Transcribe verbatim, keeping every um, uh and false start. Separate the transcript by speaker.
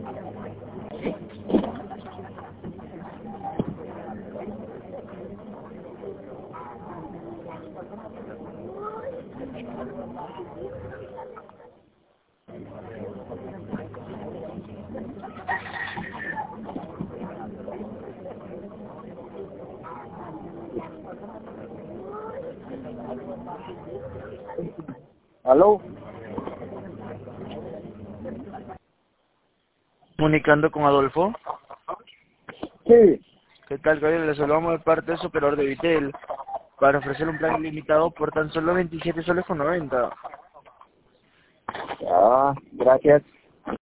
Speaker 1: ¿Aló?
Speaker 2: Comunicando con Adolfo.
Speaker 1: Sí.
Speaker 2: ¿Qué tal, caballero? Le saludamos de parte de su operador de Vitel para ofrecer un plan ilimitado por tan solo veintisiete soles con noventa.
Speaker 1: Ya, gracias.